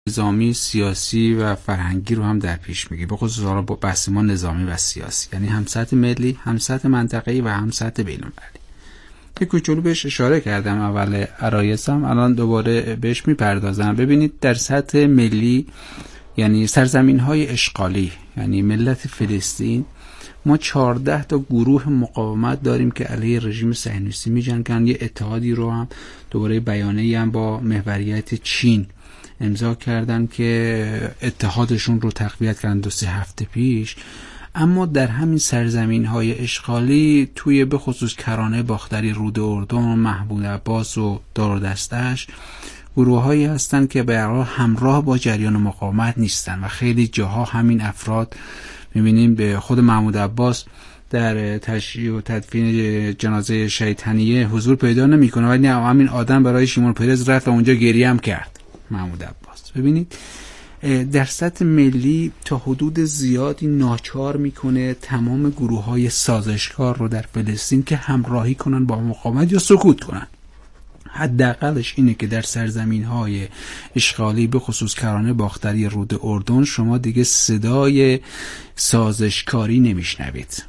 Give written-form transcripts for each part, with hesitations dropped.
نظامی، سیاسی و فرهنگی رو هم در پیش میگیره. به خصوص حالا با بحث ما نظامی و سیاسی، یعنی هم سطح ملی، هم سطح منطقه‌ای و هم سطح بین‌المللی. یک کوچولو بهش اشاره کردم اول عرایزم، الان دوباره بهش میپردازم. ببینید در سطح ملی، یعنی سرزمین‌های اشغالی، یعنی ملت فلسطین، ما 14 تا گروه مقاومت داریم که علیه رژیم صهیونیستی می‌جنگن. یه اتحادی رو هم دوباره بیانیه‌ای هم با محوریت چین امضا کردن که اتحادشون رو تقویت کردن 2-3 هفته پیش. اما در همین سرزمین‌های اشغالی توی به خصوص کرانه باختری رود اردن، محمود عباس و دار و دستش گروه‌هایی هستن که به هر حال همراه با جریان مقاومت نیستن و خیلی جاها همین افراد می‌بینیم به خود محمود عباس در تشییع و تدفین جنازه شهید هنیه حضور پیدا نمی‌کنه، ولی همین آدم برای شیمون پرز رفت و اونجا گریه هم کرد. محمود عباس ببینید در سطح ملی تا حدود زیادی ناچار میکنه تمام گروه‌های سازشکار رو در فلسطین که همراهی کنن با مقاومت یا سکوت کنن. حداقلش اینه که در سرزمین‌های اشغالی به خصوص کرانه باختری رود اردن شما دیگه صدای سازشکاری نمیشنوید،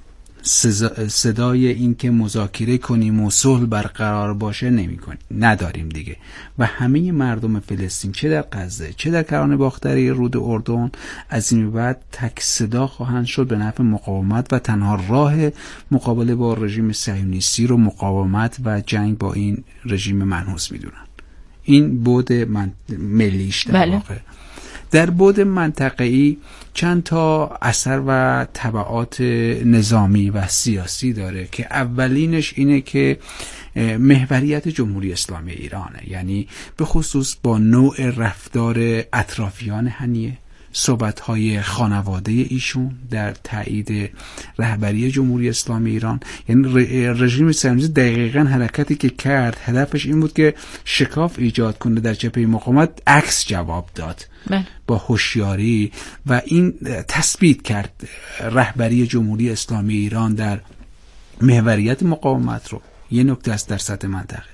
صدای این که مذاکره کنیم و صلح برقرار باشه نداریم دیگه. و همه مردم فلسطین چه در غزه چه در کرانه باختری رود اردن از این بعد تک صدا خواهند شد به نفع مقاومت و تنها راه مقابله با رژیم صهیونیستی رو مقاومت و جنگ با این رژیم منحوس میدونن. این بعد ملیش در واقع. در بعد منطقه‌ای چند تا اثر و تبعات نظامی و سیاسی داره که اولینش اینه که محوریت جمهوری اسلامی ایرانه، یعنی به خصوص با نوع رفتار اطرافیان هنیه، صحبت‌های خانواده ایشون در تایید رهبری جمهوری اسلامی ایران. یعنی رژیم صهیونیستی دقیقاً حرکتی که کرد هدفش این بود که شکاف ایجاد کنه در جبهه مقاومت، عکس جواب داد با هوشیاری و این تثبیت کرد رهبری جمهوری اسلامی ایران در محوریت مقاومت رو. یه نکته است در سطح منطقه.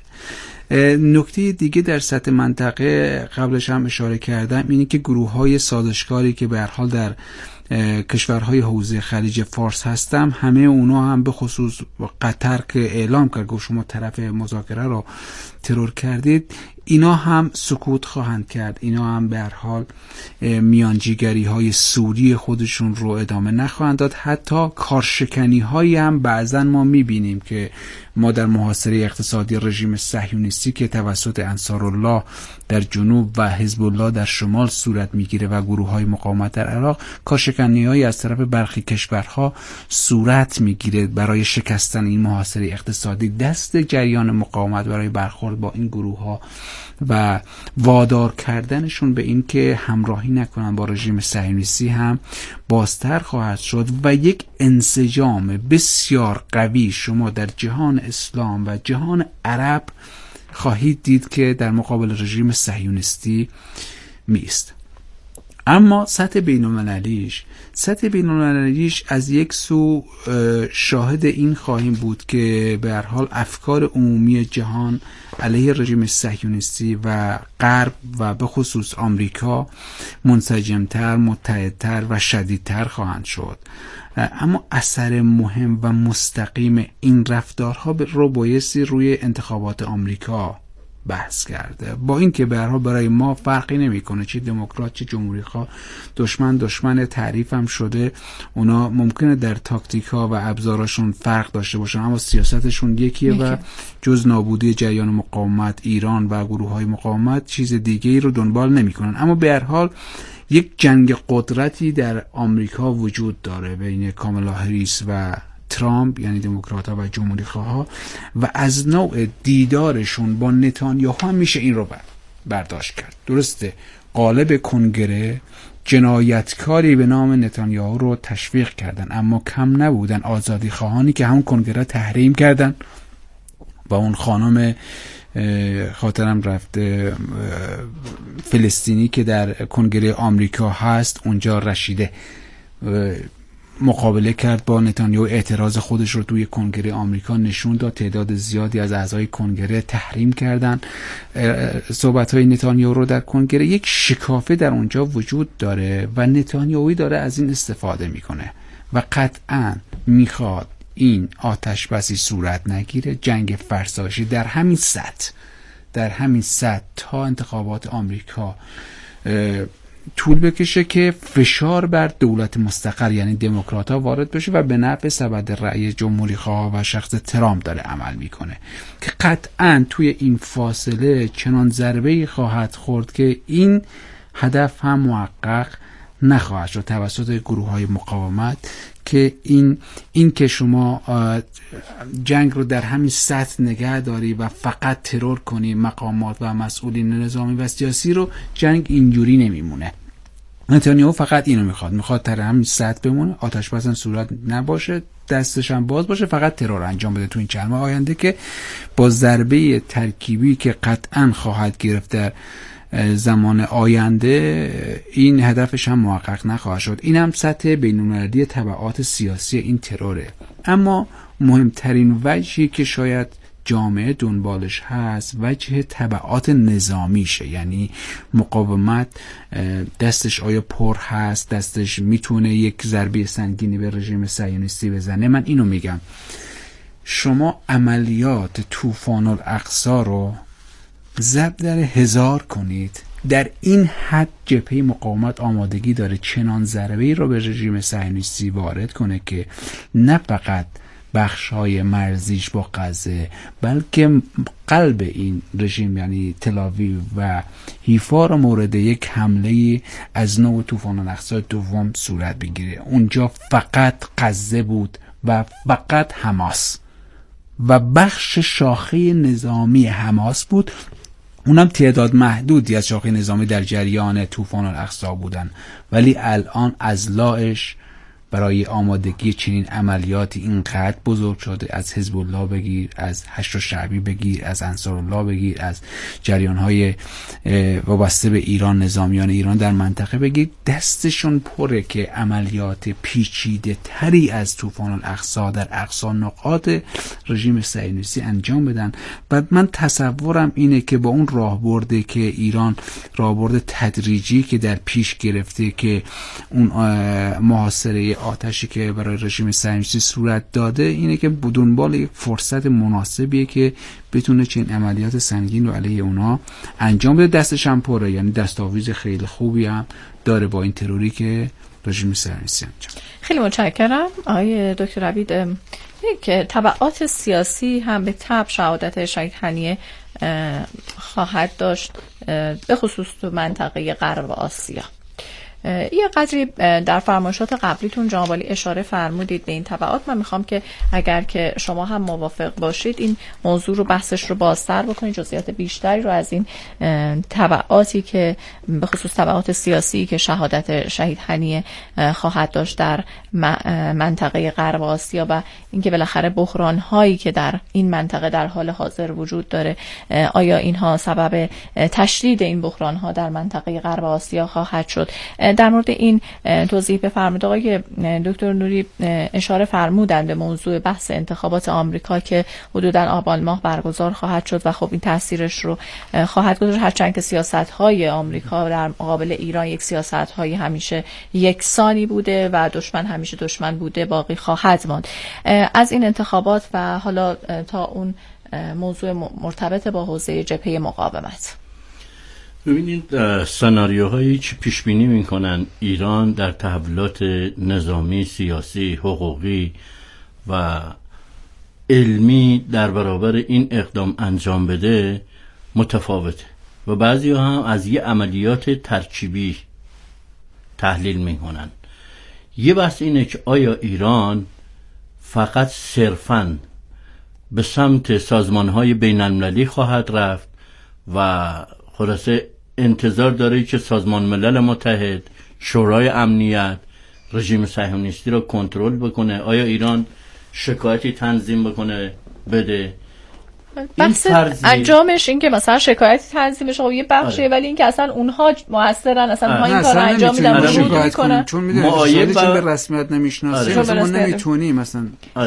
نکته دیگه در سطح منطقه قبلش هم اشاره کردم اینه که گروه‌های سازشکاری که به هر حال در کشورهای حوزه خلیج فارس هستم، همه اونا هم به خصوص قطر که اعلام کرد گفت شما طرف مذاکره رو ترور کردید، اینا هم سکوت خواهند کرد. اینا هم به هر حال میانجیگری های سوری خودشون رو ادامه نخواهند داد. حتی کارشکنی هایی هم بعضا ما میبینیم که ما در محاصره اقتصادی رژیم صهیونیستی که توسط انصارالله در جنوب و حزب الله در شمال صورت میگیره و گروه های مقاومت در عراق، کارشکنی هایی از طرف برخی کشورها صورت میگیره برای شکستن این محاصره اقتصادی. دست جریان مقاومت برای برخورد با این گروه ها و وادار کردنشون به این که همراهی نکنن با رژیم صهیونیستی هم بازتر خواهد شد و یک انسجام بسیار قوی شما در جهان اسلام و جهان عرب خواهید دید که در مقابل رژیم صهیونیستی میست. اما سطح بین‌المللیش از یک سو شاهد این خواهیم بود که به هر حال افکار عمومی جهان علیه رژیم صهیونیستی و غرب و به خصوص آمریکا منسجمتر، متحدتر و شدیدتر خواهند شد. اما اثر مهم و مستقیم این رفتارها رو بایستی روی انتخابات آمریکا بحث کرده. با این که به هر حال برای ما فرقی نمیکنه چه دموکرات چه جمهوری خواه، دشمن تعریف هم شده. اونا ممکنه در تاکتیک ها و ابزاراشون فرق داشته باشن اما سیاستشون یکیه و جز نابودی جریان مقاومت، ایران و گروه های مقاومت چیز دیگه ای رو دنبال نمیکنن. اما به هر حال یک جنگ قدرتی در آمریکا وجود داره بین کامالا هریس و ترامپ، یعنی دموکرات‌ها و جمهوری خواها، و از نوع دیدارشون با نتانیاهو هم میشه این رو برداشت کرد. درسته قالب کنگره جنایتکاری به نام نتانیاهو رو تشویق کردن، اما کم نبودن آزادی خواهانی که همون کنگره تحریم کردن و اون خانم خاطرم رفته فلسطینی که در کنگره آمریکا هست، اونجا رشیده مقابله کرد با نتانیاهو، اعتراض خودش رو توی کنگره آمریکا نشون داد. تعداد زیادی از اعضای کنگره تحریم کردن صحبت‌های نتانیاهو رو در کنگره. یک شکافه در اونجا وجود داره و نتانیاهو داره از این استفاده میکنه و قطعاً میخواد این آتش بسی صورت نگیره، جنگ فرسایشی در همین سطح تا انتخابات آمریکا طول بکشه که فشار بر دولت مستقر یعنی دموکرات‌ها وارد بشه و به نفع سبد رأی جمهوری‌خواه و شخص ترامپ داره عمل میکنه که قطعاً توی این فاصله چنان ضربه‌ای خواهد خورد که این هدف هم محقق نخواهد شد توسط گروه‌های مقاومت که این که شما جنگ رو در همین سطح نگه داری و فقط ترور کنی مقامات و مسئولین نظامی و سیاسی رو، جنگ اینجوری نمیمونه. نتانیاهو فقط اینو میخواد در همین سطح بمونه، آتش بس صورت نباشه، دستش هم باز باشه، فقط ترور انجام بده تو این چند ماه آینده که با ضربه ترکیبی که قطعاً خواهد گرفت در زمان آینده این هدفش هم محقق نخواهد شد. این هم سطح بین‌المللی تبعات سیاسی این تروره. اما مهمترین وجهی که شاید جامعه دنبالش هست وجه تبعات نظامیشه، یعنی مقاومت دستش آیا پر هست، دستش میتونه یک ضربه سنگینی به رژیم صهیونیستی بزنه. من اینو میگم، شما عملیات طوفان الاقصی رو ضرب در 1000 کنید، در این حد جبهه مقاومت آمادگی داره چنان ضربه‌ای رو به رژیم صهیونیستی وارد کنه که نه فقط بخش‌های مرزیش با غزه بلکه قلب این رژیم یعنی تل‌آویو و حیفا رو مورد یک حمله از نوع طوفان الاقصی دوم صورت بگیره. اونجا فقط غزه بود و فقط حماس و بخش شاخه نظامی حماس بود، اونم تعداد محدودی از شاخه نظامی در جریان طوفان الاقصی بودن، ولی الان اضلاعش برای آمادگی چنین عملیاتی اینقدر بزرگ شده. از حزب الله بگیر، از هشت شعبی بگیر، از انصارالله بگیر، از جریان‌های وابسته به ایران، نظامیان ایران در منطقه بگیر، دستشون پره که عملیات پیچیده تری از طوفان الاقصی در اقصا نقاط رژیم صهیونیستی انجام بدن. و من تصورم اینه که با اون راهبرده که ایران، راهبرد تدریجی که در پیش گرفته که اون محاصره آتشی که برای رژیم صهیونیستی صورت داده، اینه که دنبال یک فرصت مناسبیه که بتونه چنین عملیات سنگین رو علیه اونا انجام بده. دستش هم پره، یعنی دستاویز خیلی خوبی هم داره با این تروری که رژیم صهیونیستی انجام. خیلی متشکرم آقای دکتر عبید. یک تبعات سیاسی هم به تبع شهادت شهید هنیه خواهد داشت، به خصوص تو منطقه غرب آسیا. یه قدری در فرمایشات قبلیتون جناب عالی اشاره فرمودید به این تبعات. من میخوام که اگر که شما هم موافق باشید این موضوع رو بحثش رو بازتر بکنید، جزئیات بیشتری رو از این تبعاتی که به خصوص تبعات سیاسی که شهادت شهید هنیه خواهد داشت در منطقه غرب آسیا و اینکه بالاخره بحران هایی که در این منطقه در حال حاضر وجود داره، آیا اینها سبب تشدید این بحران ها در منطقه غرب آسیا خواهد شد. در مورد این توضیح بفرمایید. آقای دکتر نوری اشاره فرمودند به موضوع بحث انتخابات آمریکا که حدوداً آبان ماه برگزار خواهد شد و خب این تاثیرش رو خواهد گذاشت، هرچند که سیاست‌های آمریکا در مقابل ایران یک سیاست‌های همیشه یکسانی بوده و دشمن همیشه دشمن بوده، باقی خواهد ماند. از این انتخابات و حالا تا اون موضوع مرتبط با حوزه جبهه مقاومت، ببینید سناریوهایی که پیش بینی میکنن ایران در تحولات نظامی، سیاسی، حقوقی و علمی در برابر این اقدام انجام بده متفاوته و بعضی هم از یه عملیات ترکیبی تحلیل میکنن. یه بحث اینه که آیا ایران فقط صرفاً به سمت سازمانهای بین المللی خواهد رفت و خلاصه انتظار داره که سازمان ملل متحد، شورای امنیت رژیم صهیونیستی رو کنترل بکنه؟ آیا ایران شکایتی تنظیم بکنه بده؟ بحث انجامش این که مثلا شکایتی تنظیم بشه، خب یه بخشیه، ولی این که اصلا اونها موثرن، اصلا اونها این کارو انجام میدن، ورود میکنن، چون میدونید چون به رسمیت نمیشناسیم ما نمیتونیم مثلا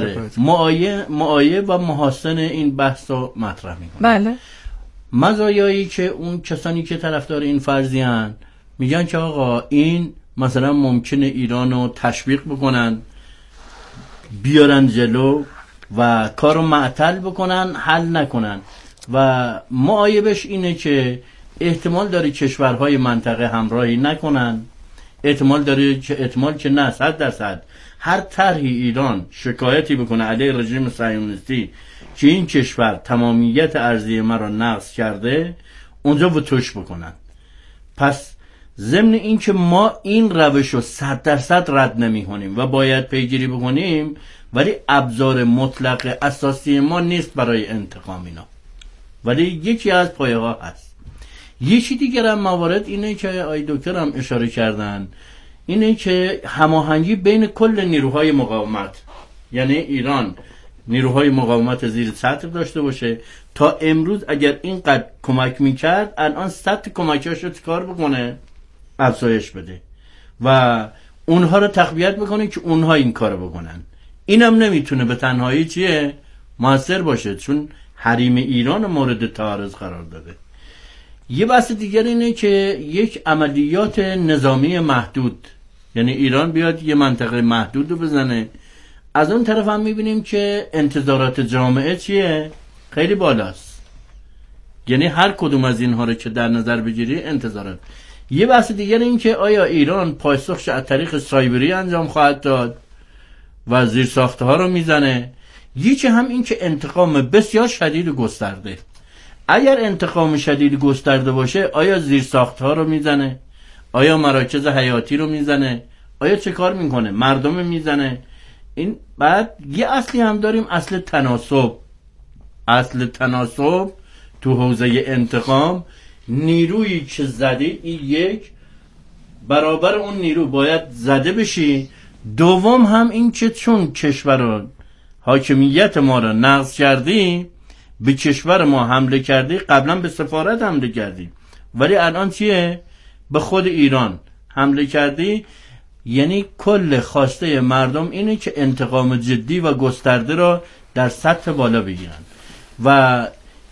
معایب و محاسن این بحثو مطرح میکنن. بله. مزایایی که اون کسانی که طرفدار این فرضیان میگن که آقا این مثلا ممکنه ایرانو تشویق بکنن، بیارن جلو و کارو معطل بکنن، حل نکنن. و معایبش اینه که احتمال داره کشورهای منطقه همراهی نکنن، احتمال که نه 100% هر طرحی ایران شکایتی بکنه علیه رژیم صهیونیستی که این کشور تمامیت ارضی ما را نقض کرده، اونجا وتوش بکنن. پس ضمن این که ما این روش رو 100% رد نمی کنیم و باید پیگیری بکنیم، ولی ابزار مطلق اساسی ما نیست برای انتقام اینا، ولی یکی از پایه ها هست. یکی دیگر هم موارد اینه که آی دکتر هم اشاره کردن، اینه که هماهنگی بین کل نیروهای مقاومت، یعنی ایران نیروهای مقاومت زیر سطح داشته باشه. تا امروز اگر اینقدر کمک میکرد، الان سطح کمکاشو کار بکنه، افزایش بده و اونها رو تقویت بکنه که اونها این کارو بکنن. اینم نمیتونه به تنهایی چیه موثر باشه، چون حریم ایران مورد تعارض قرار داده. یه بحث دیگر اینه که یک عملیات نظامی محدود، یعنی ایران بیاد یه منطقه محدود رو بزنه. از اون طرف هم میبینیم که انتظارات جامعه چیه؟ خیلی بالاست. یعنی هر کدوم از اینها رو که در نظر بگیری انتظارات. یه بحث دیگر این که آیا ایران پاسخش از طریق سایبری انجام خواهد داد و زیر ساخته ها رو میزنه. یکی هم این که انتقام بسیار شدید و گسترده. اگر انتقام شدید گسترده باشه، آیا زیر ساخته ها رو میزنه؟ آیا مراکز حیاتی رو میزنه؟ آیا چه کار میکنه؟ مردم میزنه؟ این بعد یه اصلی هم داریم، اصل تناسب. اصل تناسب تو حوزه انتقام، نیرویی که زده این یک برابر اون نیرو باید زده بشی. دوم هم این که چون کشور حاکمیت ما را نقض کردی، به کشور ما حمله کردی، قبلا به سفارت حمله کردی، ولی الان چیه؟ به خود ایران حمله کردی. یعنی کل خواسته مردم اینه که انتقام جدی و گسترده را در سطح بالا بگیرن. و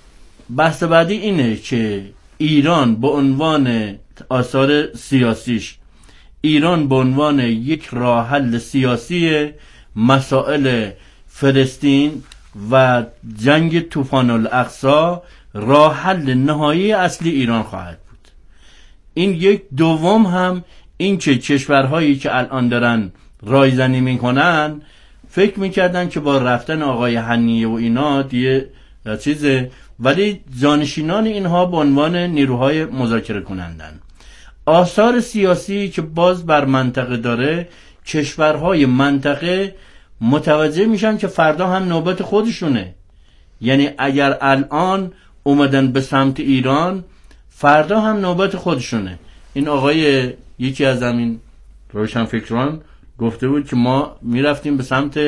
بحث بعدی اینه که ایران به عنوان آثار سیاسیش، ایران به عنوان یک راه حل سیاسی مسائل فلسطین و جنگ طوفان الاقصی راه حل نهایی اصلی ایران خواهد بود. این یک. دوم هم این که کشورهایی که الان دارن رایزنی میکنن فکر میکردن که با رفتن آقای حنیه و اینا دیگه چیزه، ولی جانشینان اینها به عنوان نیروهای مذاکره کنندن. آثار سیاسی که باز بر منطقه داره، کشورهای منطقه متوجه میشن که فردا هم نوبت خودشونه. یعنی اگر الان اومدن به سمت ایران، فردا هم نوبت خودشونه. این آقای یکی از همین روشنفکران گفته بود که ما میرفتیم به سمت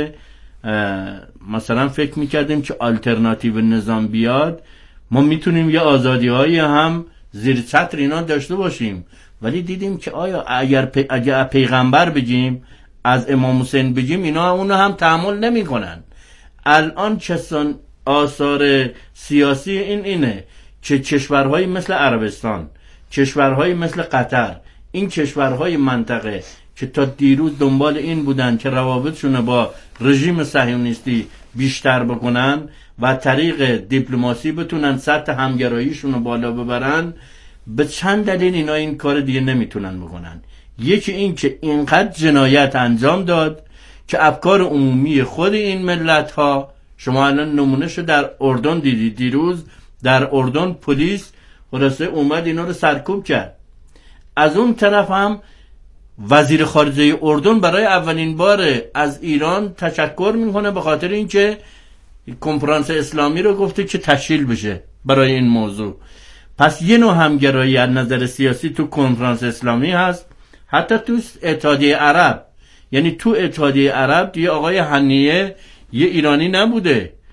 مثلا فکر میکردیم که آلترناتیو نظام بیاد، ما میتونیم یه آزادی های هم زیر سطر اینا داشته باشیم، ولی دیدیم که آیا اگر پیغمبر بگیم، از امام حسین بگیم، اینا اونو هم تحمل نمی کنن. الان چسان آثار سیاسی اینه که کشورهای مثل عربستان، کشورهای مثل قطر، این کشورهای منطقه که تا دیروز دنبال این بودن که روابطشون با رژیم صهیونیستی بیشتر بکنن و طریق دیپلماسی بتونن سطح همگراییشون رو بالا ببرن، به چند دلیل اینا این کار دیگه نمیتونن بکنن. یکی این که اینقدر جنایت انجام داد که افکار عمومی خود این ملت ها، شما الان نمونهشو در اردن دیدید، دیروز در اردن پلیس خلاصه اومد اینا رو سرکوب کرد. از اون طرف هم وزیر خارجه اردن برای اولین بار از ایران تشکر میکنه به خاطر اینکه کنفرانس اسلامی رو گفته که تشکیل بشه برای این موضوع. پس یه نوع همگرایی از نظر سیاسی تو کنفرانس اسلامی هست، حتی تو اتحادیه عرب. یعنی تو اتحادیه عرب دیگه آقای حنیه یه ایرانی نبوده،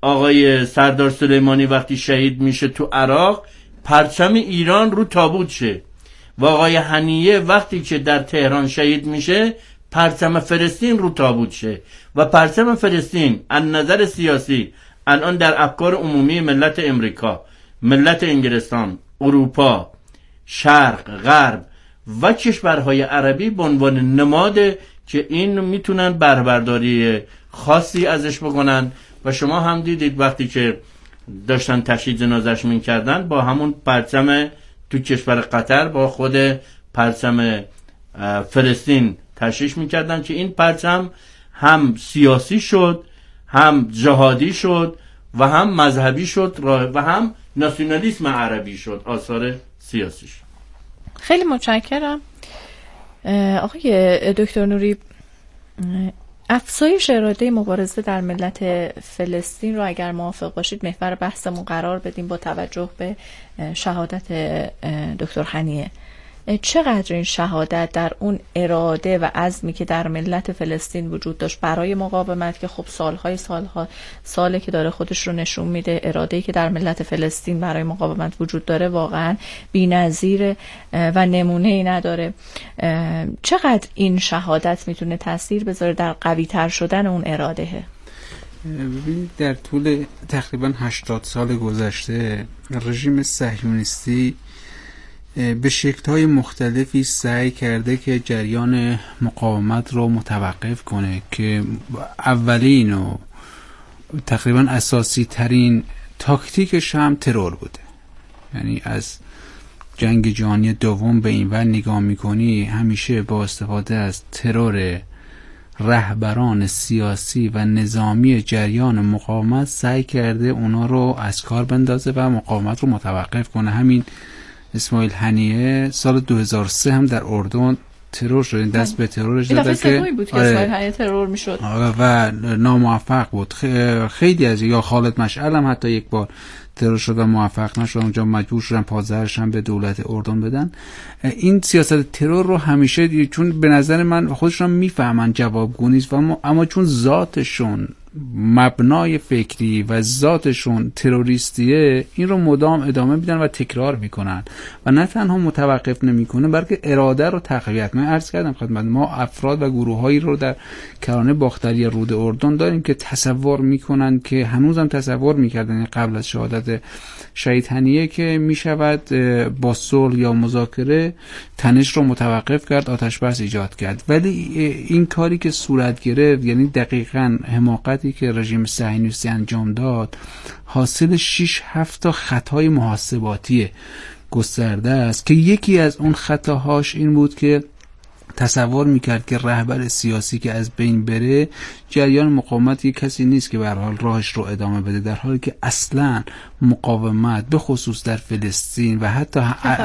آقای سردار سلیمانی وقتی شهید میشه تو عراق پرچم ایران رو تابوت شه و آقای هنیه وقتی که در تهران شهید میشه پرچم فلسطین رو تابوت شه و پرچم فلسطین از نظر سیاسی الان در افکار عمومی ملت امریکا، ملت انگلستان، اروپا، شرق، غرب و کشورهای عربی به عنوان نماده که این میتونن بهره‌برداری خاصی ازش بکنن و شما هم دیدید وقتی که داشتن تشییع جنازش میکردن با همون پرچم تو کشور قطر با خود پرچم فلسطین تشییع میکردن که این پرچم هم سیاسی شد، هم جهادی شد و هم مذهبی شد و هم ناسیونالیسم عربی شد آثار سیاسیش. خیلی متشکرم آقای دکتر نوری. افزایش اراده مبارزه در ملت فلسطین رو اگر موافق باشید محور بحثمون قرار بدیم با توجه به شهادت دکتر هنیه. چقدر این شهادت در اون اراده و عزمی که در ملت فلسطین وجود داشت برای مقاومت که خب ساله که داره خودش رو نشون میده، اراده‌ای که در ملت فلسطین برای مقاومت وجود داره واقعا بی‌نظیره و نمونه‌ای نداره. چقدر این شهادت میتونه تاثیر بذاره در قوی‌تر شدن اون اراده؟ ببینید در طول تقریبا 80 سال گذشته رژیم صهیونیستی به شکل‌های مختلفی سعی کرده که جریان مقاومت رو متوقف کنه که اولین و تقریبا اساسی ترین تاکتیکش هم ترور بوده. یعنی از جنگ جهانی دوم به این ور نگاه میکنی همیشه با استفاده از ترور رهبران سیاسی و نظامی جریان مقاومت سعی کرده اونا رو از کار بندازه و مقاومت رو متوقف کنه. همین اسماعیل هنیه سال 2003 هم در اردن ترور شد، دست به ترورش داد که بود که اسماعیل هنیه ترور میشد و ناموفق بود. خیلی از یا خالد مشعل هم حتی یک بار ترور شد و موفق نشد، اونجا مجبور شدن پازرش هم به دولت اردن بدن. این سیاست ترور رو همیشه چون به نظر من خودشون میفهمن جوابگو نیست اما چون ذاتشون مبنای فکری و ذاتشون تروریستیه این رو مدام ادامه میدن و تکرار میکنن و نه تنها متوقف نمیکنه بلکه اراده رو تقویت. من عرض کردم خدمت ما افراد و گروهایی رو در کرانه باختری رود اردن داریم که تصور میکنن که هنوزم تصور میکردن قبل از شهادت شهید هنیه که میشود با صلح یا مذاکره تنش رو متوقف کرد، آتش بس ایجاد کرد. ولی این کاری که صورت گرفت یعنی دقیقاً حماقتی که رژیم صهیونیستی انجام داد حاصل 6-7 تا خطای محاسباتی گسترده است که یکی از اون خطاهاش این بود که تصور میکرد که رهبر سیاسی که از بین بره جریان مقاومت یک کسی نیست که به هر حال راهش رو ادامه بده، در حالی که اصلا مقاومت به خصوص در فلسطین و حتی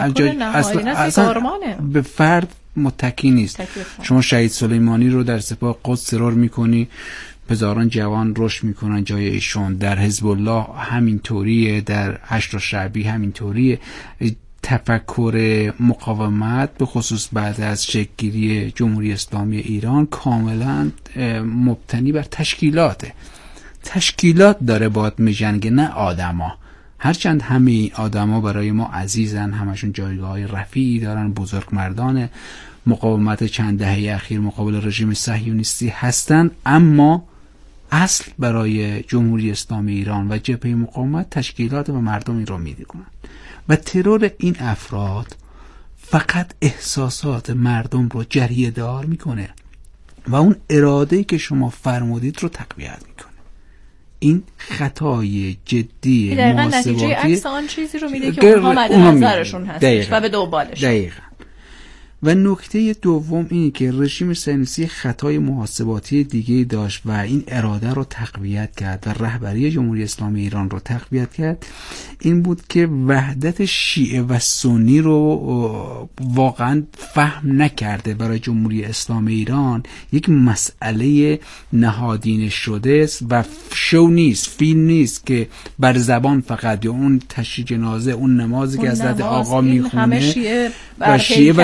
اصلا به فرد متکی نیست. شما شهید سلیمانی رو در سپاه قدس ترور میکنی، هزاران جوان رشد میکنن جای ایشون، در حزب الله همینطوریه، در هشت شعبی همینطوریه. تفکر مقاومت به خصوص بعد از شکل‌گیری جمهوری اسلامی ایران کاملا مبتنی بر تشکیلات داره باد میجنگه نه آدما. هرچند همه این آدما برای ما عزیزن، همشون جایگاه رفیعی دارن، بزرگمردان مقاومت چند دهه اخیر مقابل رژیم صهیونیستی هستن، اما اصل برای جمهوری اسلامی ایران و جبهه مقاومت تشکیلات و مردمی رو میدونن و ترور این افراد فقط احساسات مردم رو جریه دار میکنه و اون اراده‌ای که شما فرمودید رو تقویت میکنه. این خطای جدی محاسباتی نتیجه عکس آن چیزی رو میده که اونها مد نظرشون هستش و به دنبالش. دقیقاً. و نکته دوم اینه که رژیم صهیونیستی خطای محاسباتی دیگه داشت و این اراده رو تقویت کرد و رهبری جمهوری اسلامی ایران رو تقویت کرد. این بود که وحدت شیعه و سنی رو واقعا فهم نکرده. برای جمهوری اسلامی ایران یک مسئله نهادینه شده است و شو نیست، فیلم نیست که بر زبان فقط یا اون تشییع جنازه، اون نمازی که حضرت آقا میخونه و شیعه و سنی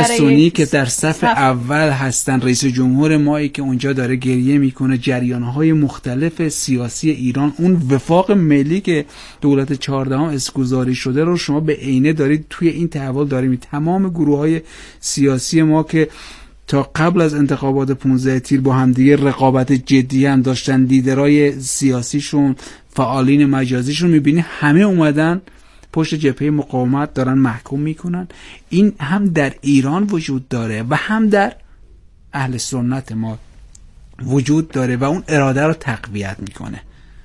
ایرانی که در صف اول هستن، رئیس جمهور مایی که اونجا داره گریه میکنه، جریانهای مختلف سیاسی ایران، اون وفاق ملی که دولت 14 اسکوزاری شده رو شما به عینه دارید توی این تحول داریم. تمام گروه‌های سیاسی ما که تا قبل از انتخابات 15 تیر با همدیگه رقابت جدی هم داشتن، لیدرای سیاسیشون، فعالین مجازیشون، میبینی همه اومدن پشت جبهه مقاومت دارن محکوم میکنن. این هم در ایران وجود داره و هم در اهل سنت ما وجود داره و اون اراده رو تقویت میکنه.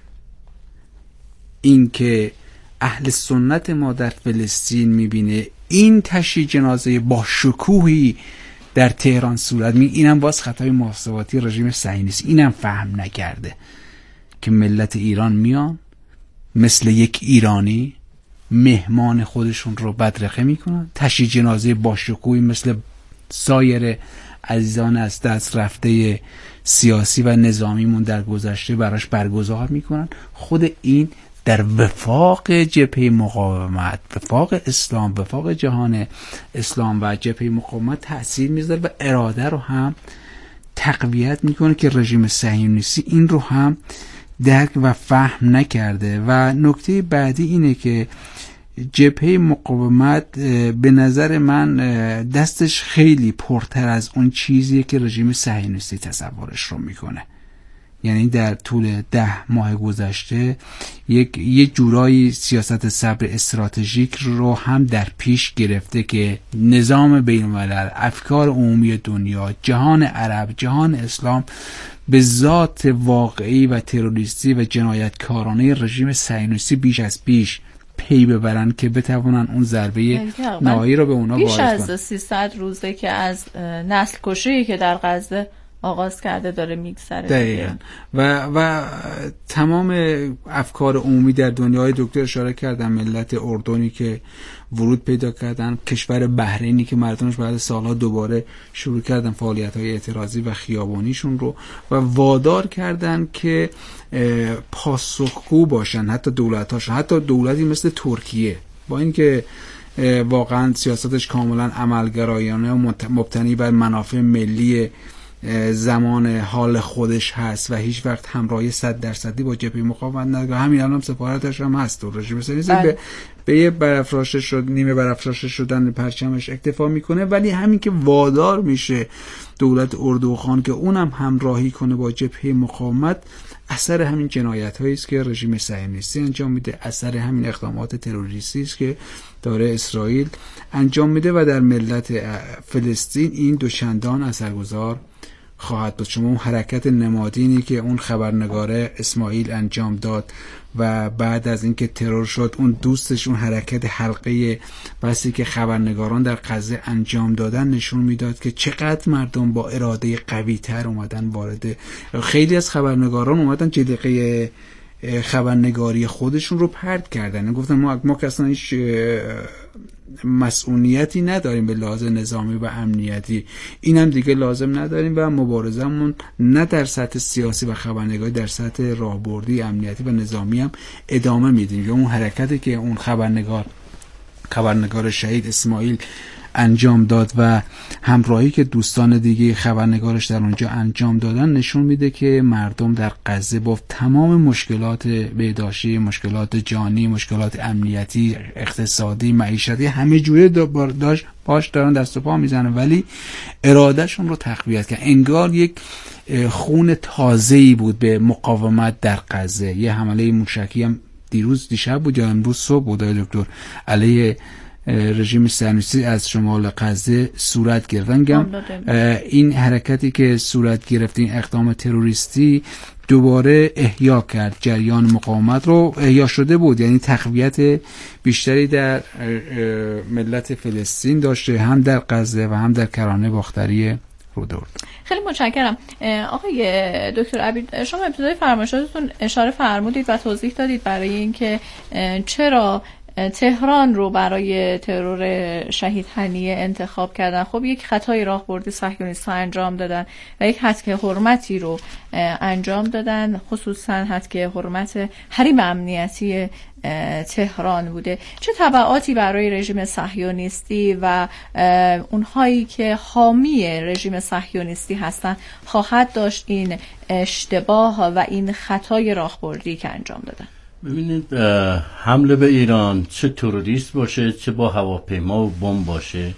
این که اهل سنت ما در فلسطین میبینه این تشییع جنازه با شکوهی در تهران صورت میگیره، اینم باز خطای محاسباتی رژیم صهیونیستی، اینم فهم نکرده که ملت ایران میان مثل یک ایرانی مهمان خودشون رو بدرقه میکنن، تشییع جنازه با شکوهی مثل سایر عزیزان از دست رفته سیاسی و نظامیمون در گذشته براش برگزار میکنن. خود این در وفاق جبهه مقاومت، وفاق اسلام، وفاق جهان اسلام و جبهه مقاومت تأثیر میذاره و اراده رو هم تقویت میکنه که رژیم صهیونیستی این رو هم درک و فهم نکرده. و نکته بعدی اینه که جبهه مقاومت به نظر من دستش خیلی پرتر از اون چیزیه که رژیم صهیونیستی تصورش رو میکنه. یعنی در طول 10 ماه گذشته یک جورایی سیاست صبر استراتژیک رو هم در پیش گرفته که نظام بین الملل، افکار عمومی دنیا، جهان عرب، جهان اسلام به ذات واقعی و تروریستی و جنایتکارانه رژیم صهیونیستی بیش از پیش پی ببرن که بتوانن اون ضربه نهایی رو به اونا وارد کنن. بیش از 300 روزه که از نسل کشی که در غزه آغاز کرده داره میگذره. دقیقاً. و تمام افکار عمومی در دنیای دکتر اشاره کردن، ملت اردنی که ورود پیدا کردن، کشور بحرینی که مردمش بعد سالها دوباره شروع کردن فعالیت‌های اعتراضی و خیابانیشون رو و وادار کردن که پاسخگو باشن، حتی دولت‌هاشون، حتی دولتی مثل ترکیه با اینکه واقعا سیاستش کاملا عملگرایانه و مبتنی بر منافع ملی زمان حال خودش هست و هیچ وقت همراهی 100% با جبهه مقاومت نداره. همین الان سفارتش هم هست و رژیم صهیونیستی به یه برافراشته شد، نیمه برافراشته شدن پرچمش اکتفا میکنه. ولی همین که وادار میشه دولت اردوغان که اونم همراهی کنه با جبهه مقاومت، اثر همین جنایت‌هایی است که رژیم صهیونیستی انجام میده، اثر همین اقدامات تروریستی است که داره اسرائیل انجام میده و در ملت فلسطین این دوچندان اثرگذار خواهد بود. شما اون حرکت نمادینی که اون خبرنگاره اسماعیل انجام داد و بعد از اینکه ترور شد اون دوستش اون حرکت حلقه بسی که خبرنگاران در غزه انجام دادن نشون میداد که چقدر مردم با اراده قوی تر اومدن وارد. خیلی از خبرنگاران اومدن جلیقه خبرنگاری خودشون رو پرت کردن، گفتن ما که اصلا هیچ مسئولیتی نداریم به لحاظ نظامی و امنیتی، اینم دیگه لازم نداریم و مبارزمون نه در سطح سیاسی و خبرنگاری، در سطح راهبردی امنیتی و نظامی هم ادامه میدیم. یا اون حرکتی که اون خبرنگار شهید اسماعیل انجام داد و همراهی که دوستان دیگه خبرنگارش در اونجا انجام دادن نشون میده که مردم در غزه با تمام مشکلات بهداشتی، مشکلات جانی، مشکلات امنیتی، اقتصادی، معیشتی، همه جوره باش دارن دست و پا میزنن، ولی ارادهشون رو تقویت کردن. انگار یک خون تازه‌ای بود به مقاومت در غزه. یه حمله موشکی هم دیشب بود یا امروز صبح بود دکتر علیه رژیم صهیونیستی از شمال غزه صورت گرفت. این حرکتی که صورت گرفت، این اقدام تروریستی دوباره احیا کرد جریان مقاومت رو. احیا شده بود، یعنی تقویت بیشتری در ملت فلسطین داشته، هم در غزه و هم در کرانه باختری رودورد. خیلی متشکرم آقای دکتر عبید. شما ابتدای فرمایشاتتون اشاره فرمودید و توضیح دادید برای اینکه چرا تهران رو برای ترور شهید هنیه انتخاب کردن. خب یک خطای راهبردی صهیونیست‌ها انجام دادن و یک هتک حرمتی رو انجام دادن، خصوصا هتک حرمت حریم امنیتی تهران بوده. چه تبعاتی برای رژیم صهیونیستی و اونهایی که حامی رژیم صهیونیستی هستن خواهد داشت این اشتباه و این خطای راهبردی که انجام دادن؟ ببینید، حمله به ایران، چه تروریست باشه چه با هواپیما و بمب باشه،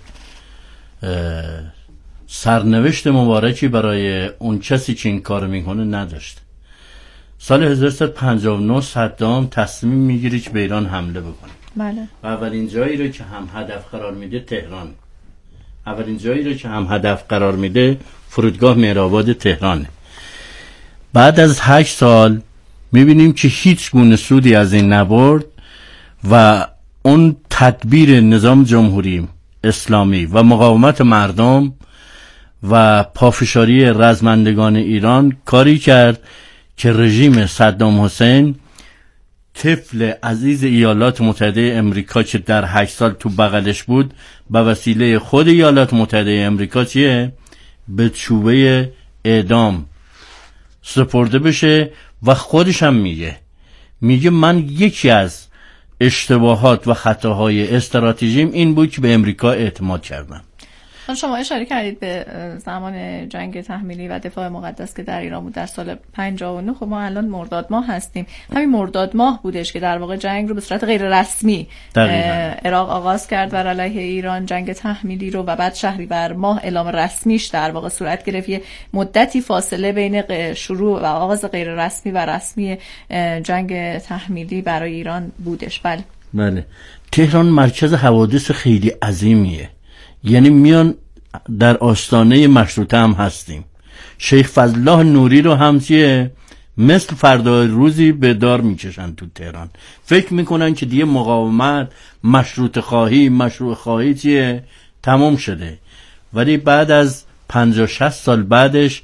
سرنوشت مبارکی برای اون کسی که این کار میکنه نداشته. سال 1359 صدام تصمیم میگیره که به ایران حمله بکنه. بله. و اولین جایی رو که هم هدف قرار میده تهران، اولین جایی رو که هم هدف قرار میده فرودگاه مهرآباد تهرانه. بعد از 8 سال میبینیم که هیچ گونه سودی از این نبرد و اون تدبیر نظام جمهوری اسلامی و مقاومت مردم و پافشاری رزمندگان ایران کاری کرد که رژیم صدام حسین، طفل عزیز ایالات متحده امریکا که در 8 سال تو بغلش بود، به وسیله خود ایالات متحده امریکا به چوبه اعدام سپرده بشه. و خودش هم میگه من یکی از اشتباهات و خطاهای استراتژیم این بود که به امریکا اعتماد کردم. شما اشاره کردید به زمان جنگ تحمیلی و دفاع مقدس که در ایران بود در سال 59. خب ما الان مرداد ماه هستیم. همین مرداد ماه بودش که در واقع جنگ رو به صورت غیر رسمی عراق آغاز کرد بر علیه ایران، جنگ تحمیلی رو، و بعد شهریور ماه اعلام رسمیش در واقع صورت گرفت. یه مدتی فاصله بین شروع و آغاز غیر رسمی و رسمی جنگ تحمیلی برای ایران بودش. بله. تهران مرکز حوادث خیلی عظیمیه. یعنی میان در آستانه مشروطه هم هستیم. شیخ فضلالله نوری رو هم مثل فردا روزی به دار میکشن تو تهران. فکر میکنن که دیگه مقاومت، مشروط خواهی تمام شده. ولی بعد از 50-60 سال بعدش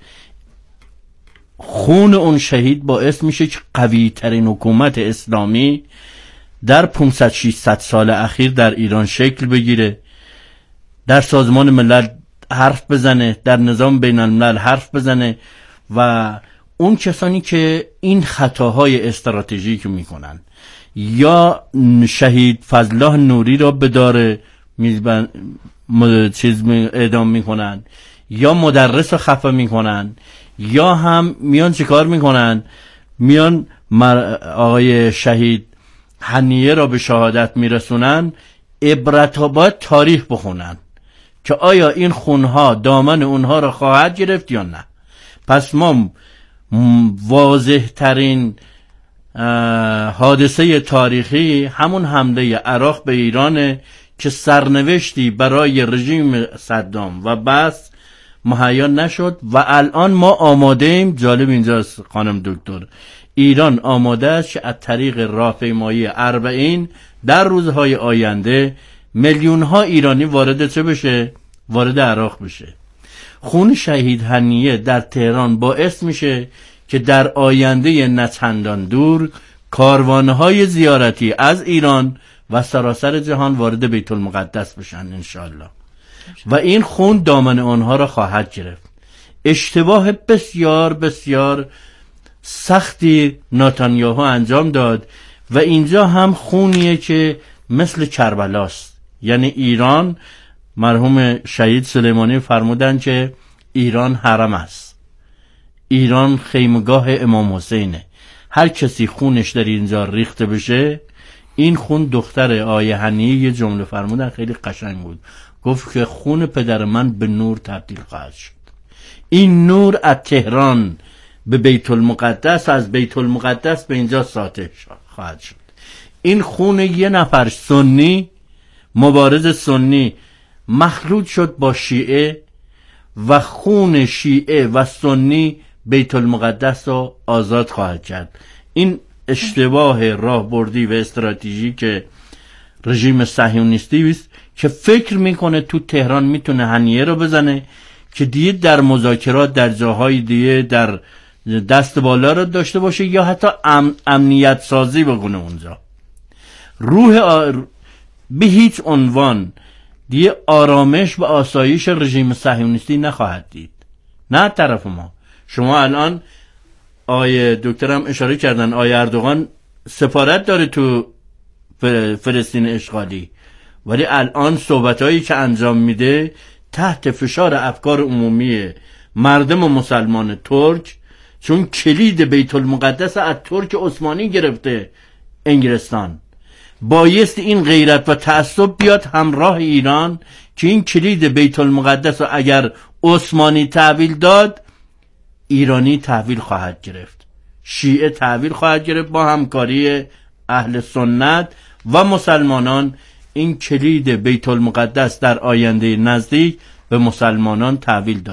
خون اون شهید باعث میشه که قوی ترین حکومت اسلامی در 500-600 سال اخیر در ایران شکل بگیره، در سازمان ملل حرف بزنه، در نظام بین الملل حرف بزنه. و اون کسانی که این خطاهای استراتژیک میکنن، یا شهید فضلالله نوری را به دار اعدام میکنن، یا مدرس رو خفه میکنن، یا هم میان چیکار میکنن؟ میان آقای شهید هنیه را به شهادت میرسونن. عبرت ها باید تاریخ بخونن که آیا این خونها دامن اونها را خواهد گرفت یا نه. پس ما واضح ترین حادثه تاریخی همون حمله عراق به ایرانه که سرنوشتی برای رژیم صدام و بس مهیا نشد. و الان ما آماده ایم. جالب اینجاست خانم دکتر، ایران آماده است که از طریق راهپیمایی 40 در روزهای آینده میلیون ها ایرانی وارد عراق بشه. خون شهید هنیه در تهران باعث میشه که در آینده نچندان دور کاروانهای زیارتی از ایران و سراسر جهان وارد بیت المقدس بشن انشالله. و این خون دامن آنها را خواهد گرفت. اشتباه بسیار بسیار سختی نتانیاهو انجام داد و اینجا هم خونیه که مثل کربلاست. یعنی ایران، مرحوم شهید سلیمانی فرمودن که ایران حرم است، ایران خیمگاه امام حسینه. هر کسی خونش در اینجا ریخته بشه، این خون دختر آیه هنیه یه جمله فرمودن خیلی قشنگ بود، گفت که خون پدر من به نور تبدیل خواهد شد. این نور از تهران به بیت المقدس، از بیت المقدس به اینجا ساطع خواهد شد. این خون یه نفر سنی، مبارز سنی مخلوط شد با شیعه و خون شیعه و سنی بیت المقدس رو آزاد خواهد کرد. این اشتباه راهبردی و استراتژی که رژیم صهیونیستی است که فکر میکنه تو تهران میتونه هنیه رو بزنه که دیگه در مذاکرات در جاهای دیگه در دست بالا رو داشته باشه یا حتی امنیت سازی بکنه اونجا. به هیچ عنوان دیگه آرامش و آسایش رژیم صهیونیستی نخواهد دید، نه طرف ما. شما الان آیه دکترم اشاره کردن، آیه اردوغان سفارت داره تو فلسطین اشغالی، ولی الان صحبتایی که انجام میده تحت فشار افکار عمومی مردم مسلمان ترک، چون کلید بیت المقدس از ترک عثمانی گرفته انگلستان. بایست این غیرت و تعصب بیاد همراه ایران که این کلید بیت المقدس رو اگر عثمانی تحویل داد، ایرانی تحویل خواهد گرفت، شیعه تحویل خواهد گرفت. با همکاری اهل سنت و مسلمانان این کلید بیت المقدس در آینده نزدیک به مسلمانان تحویل داد.